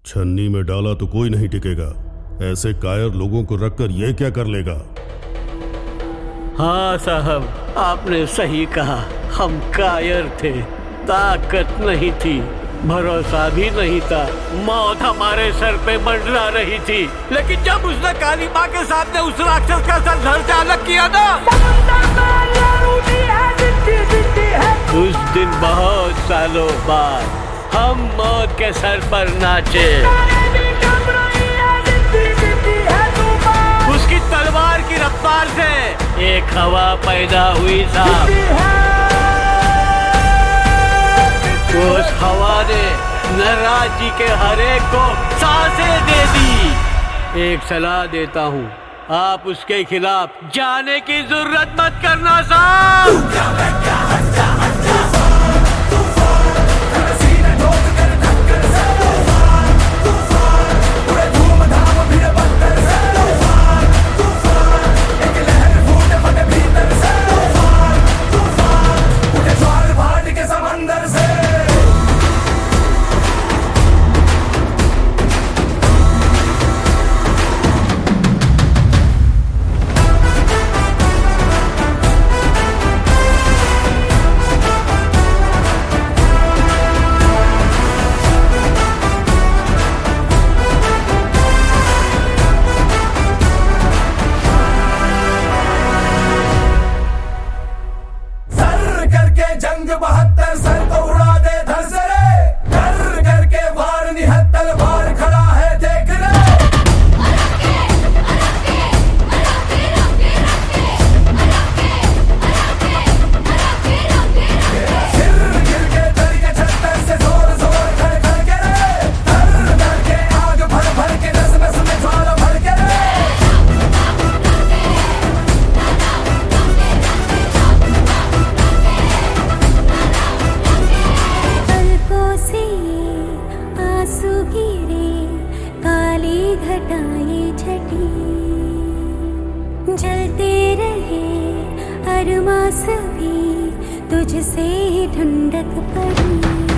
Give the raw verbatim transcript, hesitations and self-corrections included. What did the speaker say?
छन्नी में डाला तो कोई नहीं टिकेगा। ऐसे कायर लोगों को रखकर ये क्या कर लेगा? हाँ साहब, आपने सही कहा। हम कायर थे, ताकत नहीं थी, भरोसा भी नहीं था। मौत हमारे सर पे मंडरा रही थी, लेकिन जब उसने काली माँ के सामने उस राक्षस का सर धड़ से अलग किया ना, उस दिन बहुत सालों बाद हम मौत के सर पर नाचे। उसकी तलवार की रफ्तार से एक हवा पैदा हुई साहब। उस हवा ने नटराज जी के हर एक को सांसें दे दी। एक सलाह देता हूँ, आप उसके खिलाफ जाने की जरूरत मत करना साहब। जंग बहत्तर सर को उड़ा दे धर से रे, कर करके वार निहत्तर बार खड़ा है देख रे। सिर गिर के चढ़ के छत्तर से जोर जोर खड़ खड़ के रे, धर धर के आग भर भर के नस नस में ज्वाला भर के रे। घटाए छठी जलते रहे अरमास भी तुझसे ढूंढक पड़ी।